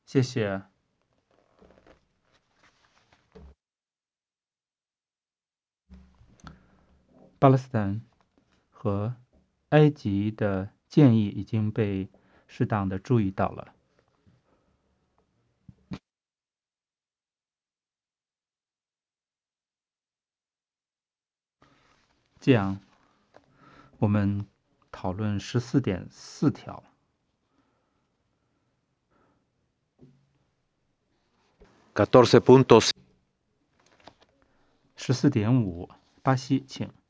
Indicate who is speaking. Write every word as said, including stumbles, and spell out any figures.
Speaker 1: 谢谢。巴勒斯坦和埃及的建议已经被适当的注意到了。这样，我们讨论十四点四条。
Speaker 2: catorce punto
Speaker 1: 十四点五，巴西，请。